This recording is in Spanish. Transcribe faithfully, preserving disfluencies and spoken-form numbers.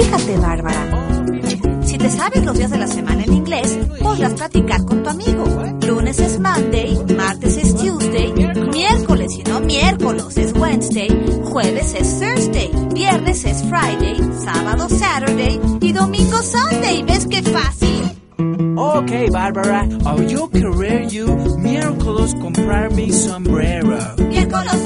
Fíjate, Bárbara. Si te sabes los días de la semana en inglés, podrás platicar con tu amigo. Lunes es Monday, martes es Tuesday, miércoles y no miércoles es Wednesday, jueves es Thursday, viernes es Friday, sábado Saturday y domingo Sunday. ¿Ves qué fácil? Okay, Bárbara, I'll you career you miércoles comprar mi sombrero. Miércoles